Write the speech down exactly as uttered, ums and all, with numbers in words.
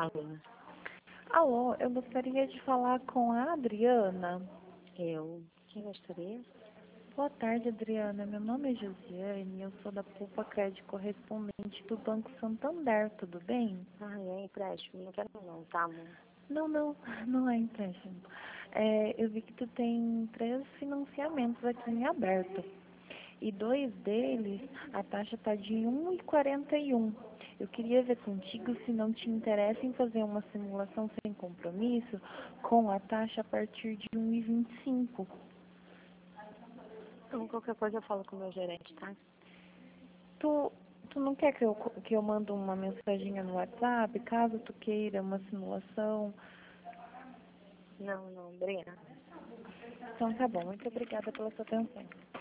Alô, Alô, eu gostaria de falar com a Adriana. eu. Quem gostaria? Boa tarde, Adriana. Meu nome é Josiane e eu sou da Poupa Crédito Correspondente do Banco Santander, tudo bem? Ah, é empréstimo. Não quero não, tá, amor? Não, não, não é empréstimo. É, eu vi que tu tem três financiamentos aqui em aberto. E dois deles, a taxa está de um vírgula quarenta e um. Eu queria ver contigo se não te interessa em fazer uma simulação sem compromisso com a taxa a partir de um vírgula vinte e cinco. Então, qualquer coisa eu falo com o meu gerente, tá? Tu, tu não quer que eu, que eu mando uma mensaginha no WhatsApp, caso tu queira uma simulação? Não, não, obrigada. Então tá bom, muito obrigada pela sua atenção.